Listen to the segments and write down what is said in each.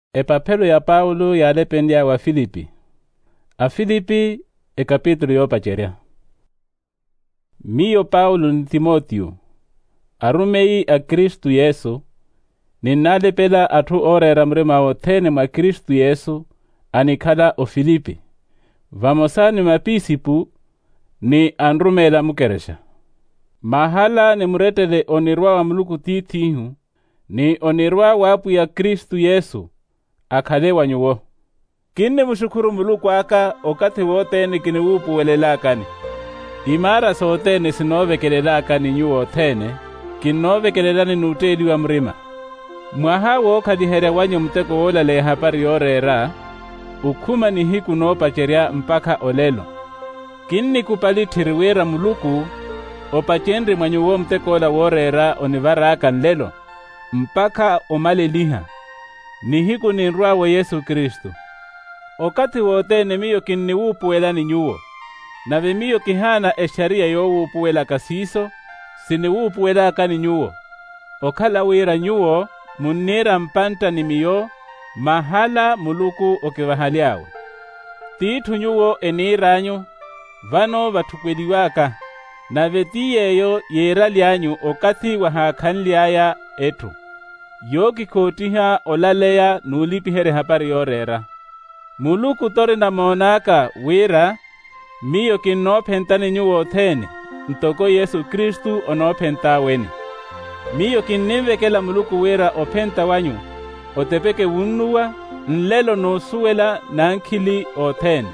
Epapelo ya Paulo yalependia wa Filipi. A Filipi e kapitulo yopacheria. Miyo Paulo ni Timoteo. Arumei a Kristu Yesu. Ninalepela atu orera mrema otene mwa Kristu Yesu anikala o Filipi. Vamosani mapisipu ni anrumela mukeresha. Mahala ni muretele onirwa wa muluku titihu ni onirwa wapu ya Kristu Yesu akale wanyuwo. Kine mushukuru muluku aka okate wote ni kini wupu welelakani. Imara sote ni sinove kelelakani nyuwo tene, kinove kelelani nuteli wa mrima. Mwahawo kadihere wanyo mteko wola le hapari yorera, ukuma ni hiku no pacheria mpaka olelo. Kini kupali tiriwera muluku, opachenri mwanyuwo mteko wola worera onivara akan lelo, mpaka omaleliha. Ni hiku ni nruwa wa Yesu Kristu. Okati wote ni miyo kini wupuwela ni nyuwo. Nave miyo kihana esharia yo wupuwela kasiso, sini wupuwela kani nyuwo. Okala wira nyuwo, munira mpanta ni miyo, mahala muluku okivahaliawe. Titu nyuwo eniranyu, vano vatukweliwaka, nave tiyeyo yeralianyu okati wahakanliaya etu. Yoki kotiha olaleya nulipihere hapari yorera. Muluku tore na monaka wira, miyo kinopentani nyuwo tene, ntoko Yesu Kristu onopenta weni. Miyo kinivekela muluku wira openta wanyu, otepeke wunuwa, nlelo no suwela na nkili otene.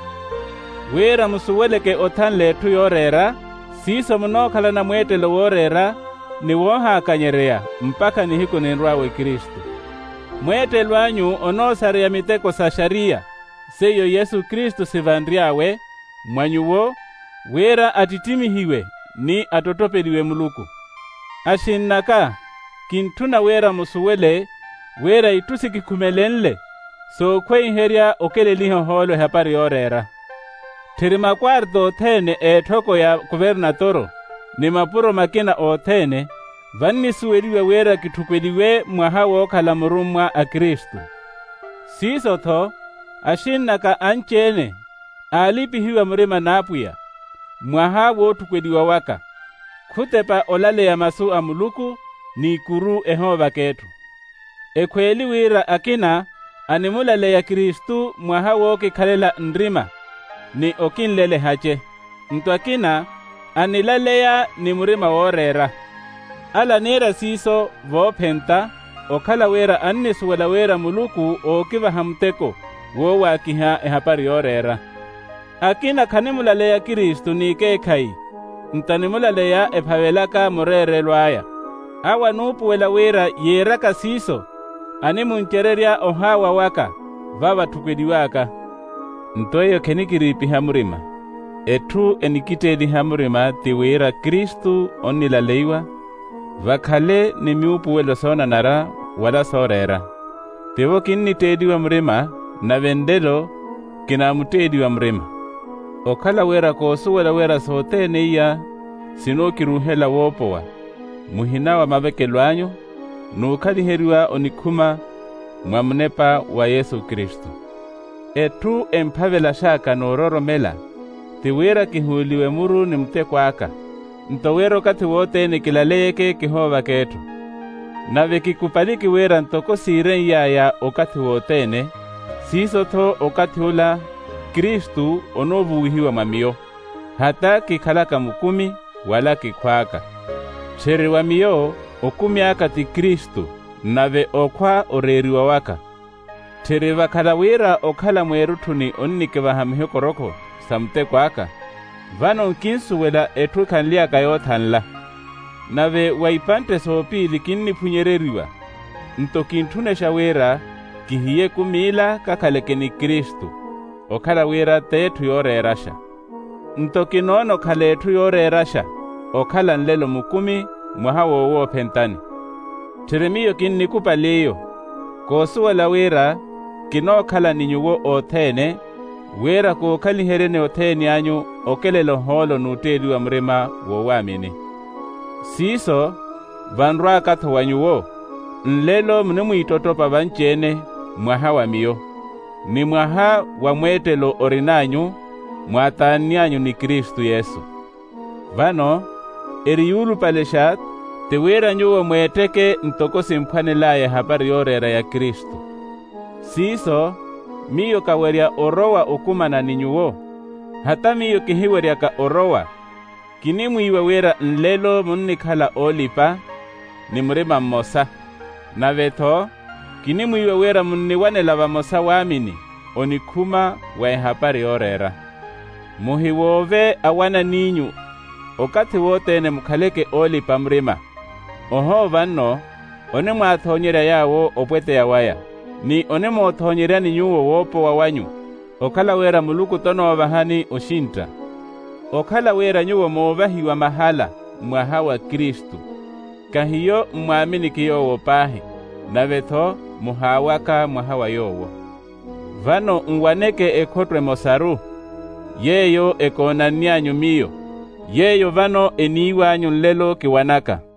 Wira musuweleke otan letu yorera, siso munokala na mwetelo worera, ni woha kanyerea, mpaka ni hiku ninruawe Kristu. Mwetelo wanyu onosare ya miteko sa sharia, seyo Yesu Kristu sivandriawe, mwanyuwo, wera atitimihiwe, ni atotopeliwe muluku. Ashinnaka, kintuna wera musuwele, wera itusikikumelenle, so kwe inheria okeleliho holo hapari yorera. Tirima kwardo otene etoko ya gubernatoro, ni mapuro makina otene, vanni suweliwe wera kitukweliwe mwahawo kalamurumwa a Kristu. Siso to, ashinnaka anchene, alipihiwa mrima napuya, mwahawo tukweliwa waka. Kutepa olale ya masu amuluku ni kuru ehova ketu. Ekweli wira akina animulale ya Kristu mwahawo kikalela ndrima ni okinlele hache. Ntuakina anilale ya ni murima worera. Ala nera siso vopenta okala wera annisuwela wera muluku okiva hamteko wo wakiha ehapari yorera. Akina kanimulale ya Kristu ni kekai. Ntanimulale ya ephavelaka murere lwaya. Awa nupuwela wera yeraka siso, animunchereria ohawa waka, vava tukwediwaka. Ntoyo kenikiripi hamurima. Etu enikitedi hamurima ti wera Kristu onilaleiwa, vakale ni miupuwelo sona nara wala sorera. Tivo kinnitediwa murima, na vendelo kinamutediwa murima. Okala wera kosuwela wera sote neiya, sinokiruhela wopowa. Muhinawa mabeke lwanyu, nukaliheriwa onikuma mwamunepa wa Yesu Kristu. Etu empavela shaka nororomela, tiwera kihuliwe muru ni mtekwaka. Ntowero kati wote ni kilaleyeke kihova ketu. Nave kikupaliki wera ntoko siren yaya okati wotene, siso to okati hula Kristu onovuhiwa mamiyo, hata kikalaka mukumi wala kikwaka. Chere wa miyo okumi akati Kristu, nave okwa oreriwa waka. Chere wakala wira okala mwerutuni onnike vahamhe koroko samte kwaka. Vano nkinsuwela etu kanlia kayotanla. Nave waipante sopi likinni punyereriwa. Ntokintunesha wira kihiye kumila kakalekeni Kristu. Okala wira tetu yorerasha. Ntokinono kaletu yorerasha. Okala nlelo mukumi mwahawo wo pentani. Tiremiyo kinni kupaleyo. Kosuwela wira kinokala ninyuwo otene. Wera ko kaliherene otene anyu okelelo holo nuteliwa mrema wo wamini. Siso vanrwa kata wanyuwo. Nlelo mnemu itotopa vanchene mwaha wa miyo. Ni mwaha wa mwetelo orinanyu, mwatanianyu ni Kristu Yesu. Vano, eriyulu paleshat, tewera nyuwa mweteke ntoko simpanelaye habari yorera ya Kristu. Siso, miyo kawerya orowa okumana ninyuwo. Hata miyo kihiwerya ka orowa. Kinimwiwe wera nlelo munnikhala olipa, ni murima mmosa. Na veto, kinimwiwe wera munniwanela vamosa wamini, onikhuma wa habari yorera. Muhiwove awana ninyu, okati wotene mukhaleke olipa mrima. Oho vanno, one mwathonyera yawo opwete ya waya. Ni one mothonyera ninyuwo wopo wa wanyu. Okhala wera muluku tono wa vahani oshinta. Okhala wera nyuwo movahiwa mahala mwaha wa Kristu. Kahiyo mwamini kiyowo pahe, na vetho muhawaka mwaha wa yowo. Vano ngwaneke ekotwe mosaru, yeyo ekonanianyu miyo. Yeyo vano eniwanyu nlelo kiwanaka.